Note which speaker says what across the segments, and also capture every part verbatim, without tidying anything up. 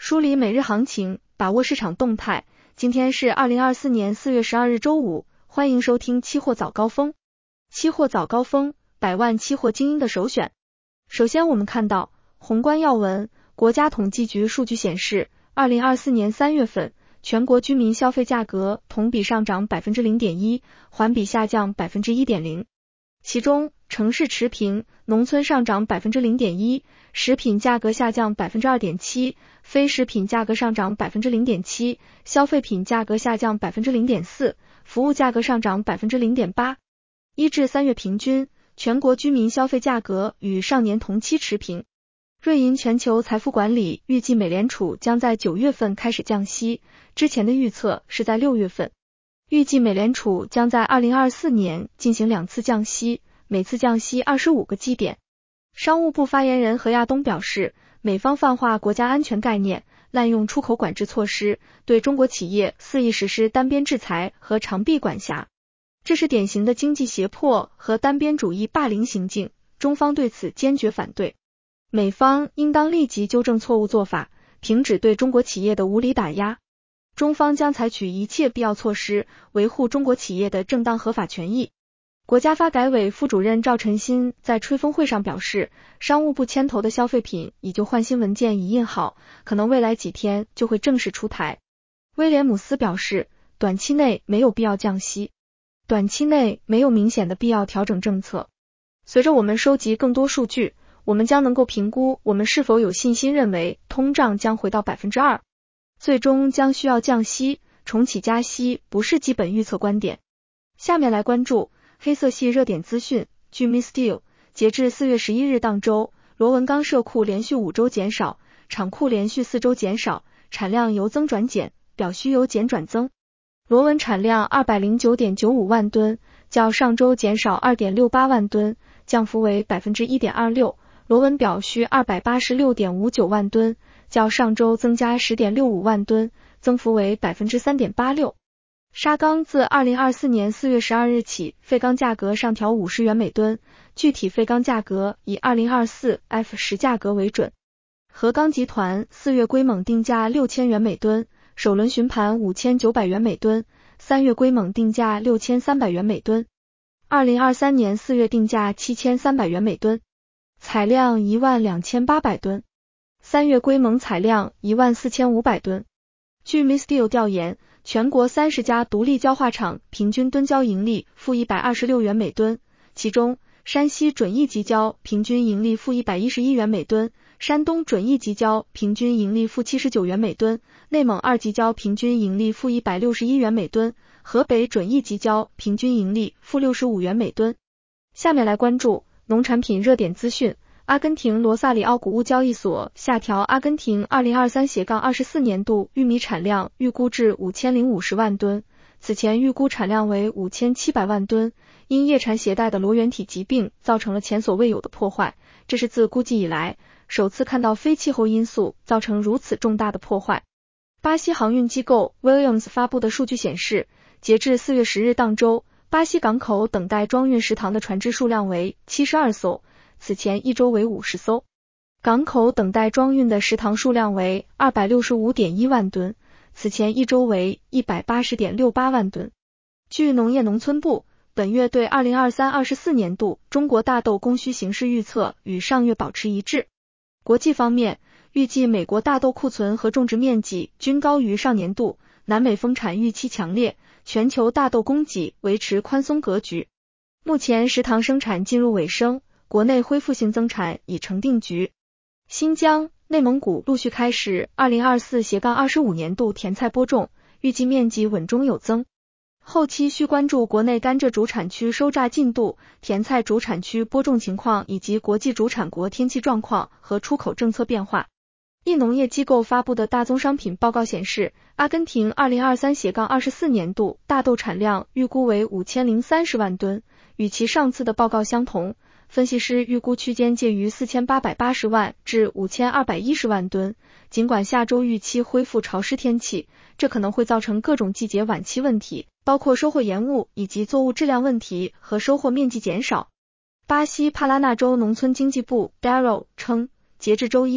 Speaker 1: 梳理每日行情，把握市场动态。今天是二零二四年四月十二日周五，欢迎收听期货早高峰。期货早高峰，百万期货精英的首选。首先我们看到宏观要闻，国家统计局数据显示，二零二四年三月份，全国居民消费价格同比上涨 百分之零点一， 环比下降 百分之一点零。其中，城市持平，农村上涨 百分之零点一， 食品价格下降 百分之二点七， 非食品价格上涨 百分之零点七， 消费品价格下降 百分之零点四， 服务价格上涨 百分之零点八。一至三月平均，全国居民消费价格与上年同期持平。瑞银全球财富管理预计美联储将在九月份开始降息，之前的预测是在六月份。预计美联储将在二零二四年进行两次降息，每次降息二十五个基点。商务部发言人何亚东表示，美方泛化国家安全概念，滥用出口管制措施，对中国企业肆意实施单边制裁和长臂管辖，这是典型的经济胁迫和单边主义霸凌行径，中方对此坚决反对。美方应当立即纠正错误做法，停止对中国企业的无理打压。中方将采取一切必要措施，维护中国企业的正当合法权益。国家发改委副主任赵晨新在吹风会上表示，商务部牵头的消费品已就换新文件已印好，可能未来几天就会正式出台。威廉姆斯表示，短期内没有必要降息，短期内没有明显的必要调整政策。随着我们收集更多数据，我们将能够评估我们是否有信心认为通胀将回到 百分之二， 最终将需要降息，重启加息不是基本预测观点。下面来关注黑色系热点资讯。据 Misteel， 截至四月十一日当周，螺纹钢涉库连续五周减少，厂库连续四周减少，产量由增转减，表需由减转增。螺纹产量 二百零九点九五万吨，较上周减少 二点六八万吨，降幅为 百分之一点二六。螺纹表需 二百八十六点五九万吨，较上周增加 十点六五万吨，增幅为 百分之三点八六。砂钢自二零二四年四月十二日起，废钢价格上调五十元每吨，具体废钢价格以二零二四 F 十 价格为准。合钢集团四月硅锰定价六千元每吨，首轮询盘五千九百元每吨，三月硅锰定价六千三百元每吨，二零二三年四月定价七千三百元每吨，采量一万两千八百吨，三月硅锰采量一万四千五百吨。据 Misteel 调研，全国三十家独立焦化厂平均吨焦盈利负一百二十六元每吨，其中山西准一级焦平均盈利负一百一十一元每吨，山东准一级焦平均盈利负七十九元每吨，内蒙二级焦平均盈利负一百六十一元每吨，河北准一级焦平均盈利负六十五元每吨。下面来关注农产品热点资讯。阿根廷罗萨里奥谷物交易所下调阿根廷二零二三二十四年度玉米产量预估至五千零五十万吨，此前预估产量为五千七百万吨，因叶蝉携带的螺旋体疾病造成了前所未有的破坏，这是自估计以来首次看到非气候因素造成如此重大的破坏。巴西航运机构 Williams 发布的数据显示，截至四月十日当周，巴西港口等待装运食糖的船只数量为七十二艘，此前一周为五十艘。港口等待装运的食糖数量为 二百六十五点一万吨，此前一周为 一百八十点六八万吨。据农业农村部，本月对二零二三二十四年度中国大豆供需形势预测与上月保持一致。国际方面，预计美国大豆库存和种植面积均高于上年度，南美丰产预期强烈，全球大豆供给维持宽松格局。目前食糖生产进入尾声，国内恢复性增产已成定局。新疆、内蒙古陆续开始二零二四二十五年度甜菜播种，预计面积稳中有增。后期需关注国内甘蔗主产区收榨进度、甜菜主产区播种情况以及国际主产国天气状况和出口政策变化。一农业机构发布的大宗商品报告显示，阿根廷二零二三二十四年度大豆产量预估为五千零三十万吨，与其上次的报告相同。分析师预估区间介于四千八百八十万至五千二百一十万吨，尽管下周预期恢复潮湿天气，这可能会造成各种季节晚期问题，包括收获延误以及作物质量问题和收获面积减少。巴西帕拉纳州农村经济部 Darrell 称，截至周一，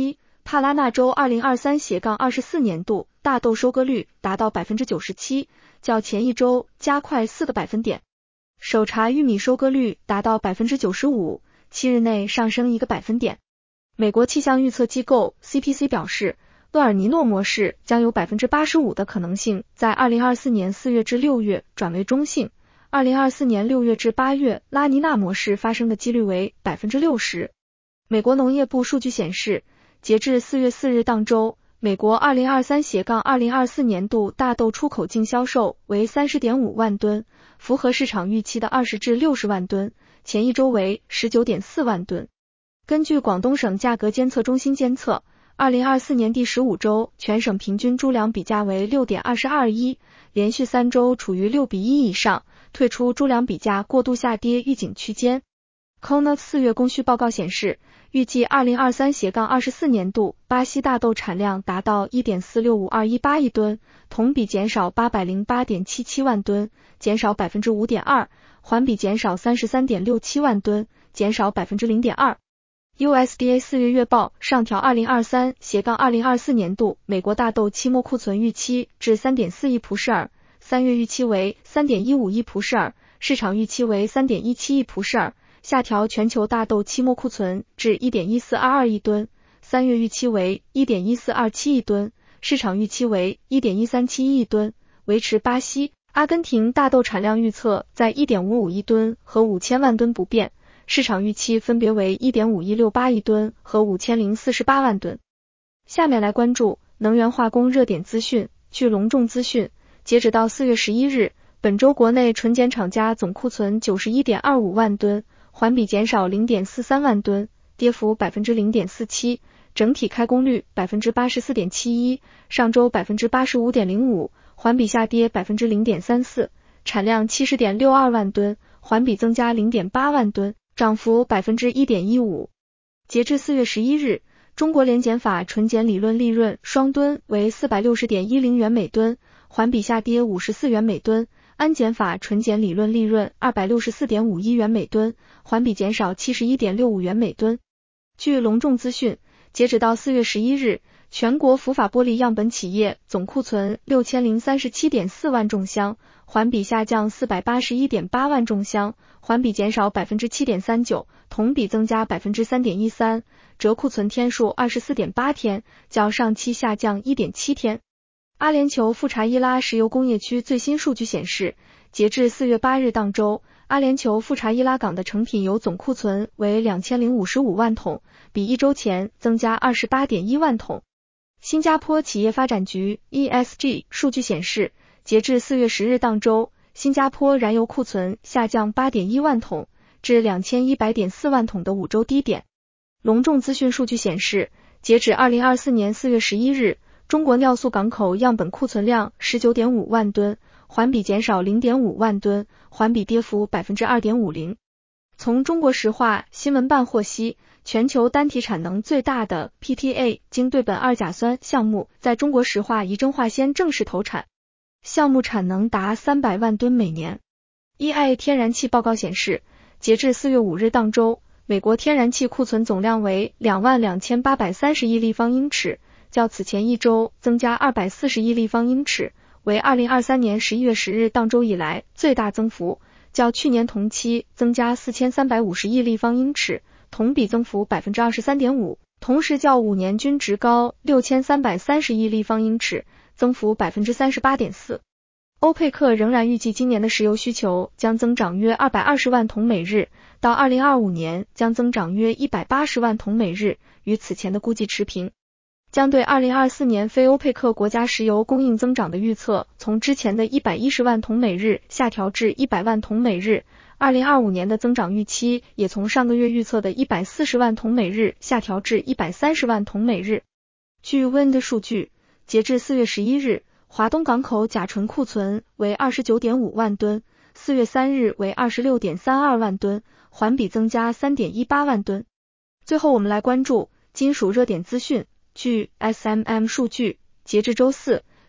Speaker 1: 帕拉纳州二零二三二十四年度大豆收割率达到 百分之九十七， 较前一周加快四个百分点。首茬玉米收割率达到 百分之九十五， 七日内上升一个百分点。美国气象预测机构 C P C 表示，厄尔尼诺模式将有 百分之八十五 的可能性在二零二四年四月至六月转为中性，二零二四年六月至八月拉尼娜模式发生的几率为 百分之六十。美国农业部数据显示，截至四月四日当周，美国二零二三二零二四年度大豆出口净销售为 三十点五万吨，符合市场预期的二十至六十万吨，前一周为 十九点四万吨。根据广东省价格监测中心监测，二零二四年第十五周全省平均猪粮比价为 六点二二一， 连续三周处于六比一以上，退出猪粮比价过度下跌预警区间。C O N A 四月供需报告显示，预计二零二三二十四年度巴西大豆产量达到 一点四六五二一八亿吨，同比减少 八百零八点七七万吨，减少 百分之五点二， 环比减少 三十三点六七万吨，减少 百分之零点二。U S D A 四月月报上调二零二三二零二四年度美国大豆期末库存预期至 三点四亿蒲氏尔，三月预期为 三点一五亿蒲氏尔，市场预期为 三点一七亿蒲氏尔，下调全球大豆期末库存至 一点一四二二亿吨，三月预期为 一点一四二七亿吨，市场预期为 一点一三七亿吨，维持巴西、阿根廷大豆产量预测在 一点五五亿吨和五千万吨不变，市场预期分别为 一点五一六八亿吨和五千零四十八万吨。下面来关注能源化工热点资讯。据隆重资讯，截止到四月十一日，本周国内纯碱厂家总库存 九十一点二五万吨，环比减少 零点四三万吨，跌幅 百分之零点四七， 整体开工率 百分之八十四点七一， 上周 百分之八十五点零五， 环比下跌 百分之零点三四， 产量 七十点六二万吨，环比增加 零点八万吨，涨幅 百分之一点一五。 截至四月十一日，中国联碱法纯碱理论利润双吨为 四百六十点一零元每吨，环比下跌五十四元每吨，氨碱法纯碱理论利润 二百六十四点五一元每吨，环比减少 七十一点六五元每吨。据隆重资讯，截止到四月十一日，全国福法玻璃样本企业总库存 六千零三十七点四万重箱，环比下降 四百八十一点八万重箱，环比减少 百分之七点三九， 同比增加 百分之三点一三， 折库存天数 二十四点八天，较上期下降 一点七天。阿联酋富查伊拉石油工业区最新数据显示，截至四月八日当周，阿联酋富查伊拉港的成品油总库存为两千零五十五万桶，比一周前增加 二十八点一万桶。新加坡企业发展局 E S G 数据显示，截至四月十日当周，新加坡燃油库存下降 八点一万桶，至 两千一百点四万桶的五周低点。隆重资讯数据显示，截止二零二四年四月十一日，中国尿素港口样本库存量 十九点五万吨，环比减少 零点五万吨，环比跌幅 百分之二点五零。从中国石化新闻办获悉，全球单体产能最大的 P T A 精对苯二甲酸项目在中国石化仪征化纤正式投产，项目产能达三百万吨每年。E I A 天然气报告显示，截至四月五日当周，美国天然气库存总量为 两万两千八百三十亿立方英尺，较此前一周增加二百四十亿立方英尺，为二零二三年十一月十日当周以来最大增幅，较去年同期增加四千三百五十亿立方英尺，同比增幅 百分之二十三点五， 同时较五年均值高六千三百三十亿立方英尺，增幅 百分之三十八点四。 欧佩克仍然预计今年的石油需求将增长约二百二十万桶每日，到二零二五年将增长约一百八十万桶每日，与此前的估计持平。将对二零二四年非欧佩克国家石油供应增长的预测从之前的一百一十万桶每日下调至一百万桶每日，二零二五年的增长预期也从上个月预测的一百四十万桶每日下调至一百三十万桶每日。据 W I N 的数据，截至四月十一日，华东港口甲醇库存为 二十九点五万吨，四月三日为 二十六点三二万吨，环比增加 三点一八万吨。最后我们来关注金属热点资讯。据 S M M 数据，截至周四，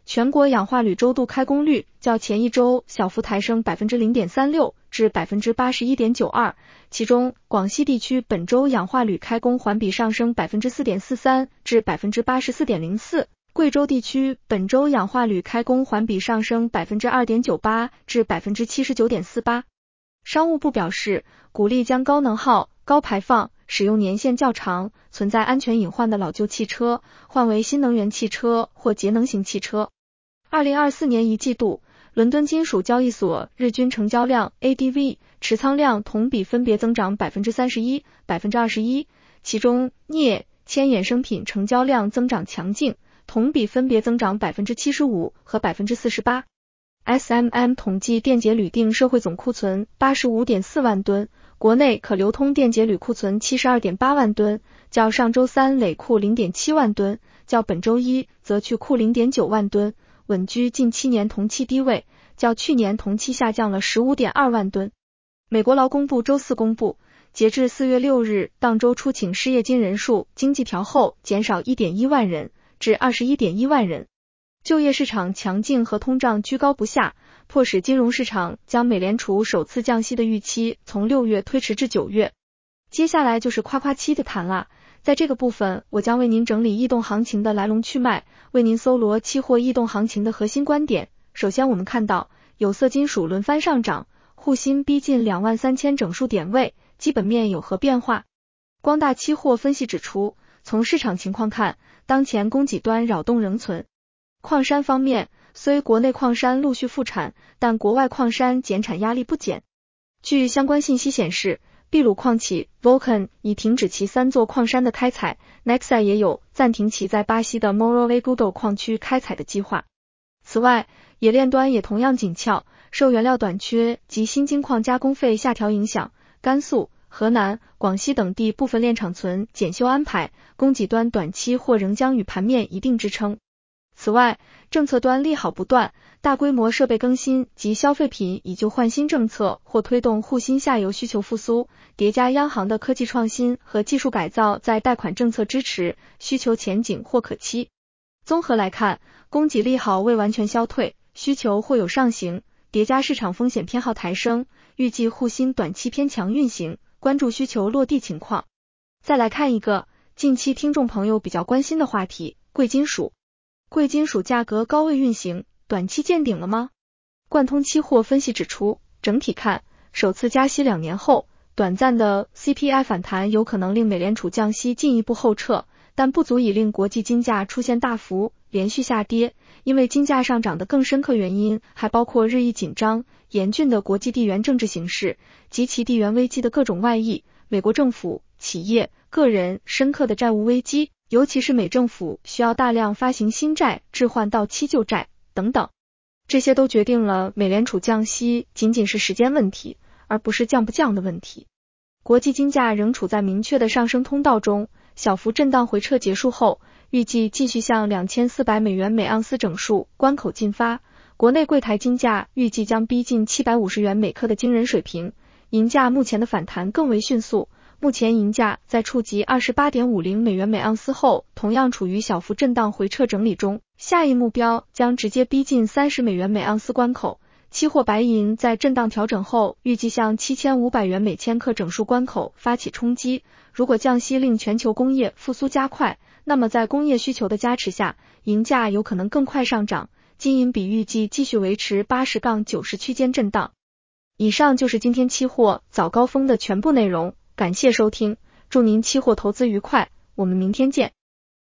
Speaker 1: 全国氧化铝周度开工率较前一周小幅抬升 百分之零点三六 至 百分之八十一点九二， 其中广西地区本周氧化铝开工环比上升 百分之四点四三 至 百分之八十四点零四， 贵州地区本周氧化铝开工环比上升 百分之二点九八 至 百分之七十九点四八。商务部表示，鼓励将高能耗、高排放、使用年限较长、存在安全隐患的老旧汽车换为新能源汽车或节能型汽车。二零二四年一季度，伦敦金属交易所日均成交量 A D V 持仓量同比分别增长 百分之三十一、百分之二十一， 其中镍、铅衍生品成交量增长强劲，同比分别增长 百分之七十五 和 百分之四十八。S M M 统计电解铝锭社会总库存 八十五点四万吨，国内可流通电解铝库存 七十二点八万吨，较上周三累库 零点七万吨，较本周一则去库 零点九万吨，稳居近七年同期低位，较去年同期下降了 十五点二万吨。美国劳工部周四公布，截至四月六日，当周出请失业金人数经济调后减少 一点一万人，至 二十一点一万人。就业市场强劲和通胀居高不下，迫使金融市场将美联储首次降息的预期从六月推迟至九月。接下来就是夸夸期的谈啦，在这个部分我将为您整理异动行情的来龙去脉，为您搜罗期货异动行情的核心观点。首先我们看到有色金属轮番上涨，沪锌逼近两万三千整数点位，基本面有何变化？光大期货分析指出，从市场情况看，当前供给端扰动仍存。矿山方面，虽国内矿山陆续复产，但国外矿山减产压力不减。据相关信息显示，秘鲁矿企 Vulcan 已停止其三座矿山的开采， Nexa 也有暂停其在巴西的 Morro Agudo 矿区开采的计划。此外，冶炼端也同样紧俏，受原料短缺及新金矿加工费下调影响，甘肃、河南、广西等地部分炼厂存检修安排，供给端短期或仍将与盘面一定支撑。此外，政策端利好不断，大规模设备更新及消费品以旧换新政策或推动沪锌下游需求复苏，叠加央行的科技创新和技术改造在贷款政策支持，需求前景或可期。综合来看，供给利好未完全消退，需求或有上行，叠加市场风险偏好抬升，预计沪锌短期偏强运行，关注需求落地情况。再来看一个近期听众朋友比较关心的话题，贵金属。贵金属价格高位运行，短期见顶了吗？贯通期货分析指出，整体看，首次加息两年后，短暂的 C P I 反弹有可能令美联储降息进一步后撤，但不足以令国际金价出现大幅连续下跌，因为金价上涨的更深刻原因还包括日益紧张、严峻的国际地缘政治形势及其地缘危机的各种外溢，美国政府、企业、个人深刻的债务危机，尤其是美政府需要大量发行新债置换到期旧债等等，这些都决定了美联储降息仅仅是时间问题，而不是降不降的问题。国际金价仍处在明确的上升通道中，小幅震荡回撤结束后，预计继续向两千四百美元每盎司整数关口进发。国内柜台金价预计将逼近七百五十元每克的惊人水平，银价目前的反弹更为迅速。目前银价在触及 二十八点五零美元每盎司后，同样处于小幅震荡回撤整理中，下一目标将直接逼近三十美元每盎司关口。期货白银在震荡调整后，预计向七千五百元每千克整数关口发起冲击。如果降息令全球工业复苏加快，那么在工业需求的加持下，银价有可能更快上涨。金银比预计继续维持 八十到九十 区间震荡。以上就是今天期货早高峰的全部内容。感谢收听，祝您期货投资愉快，我们明天见。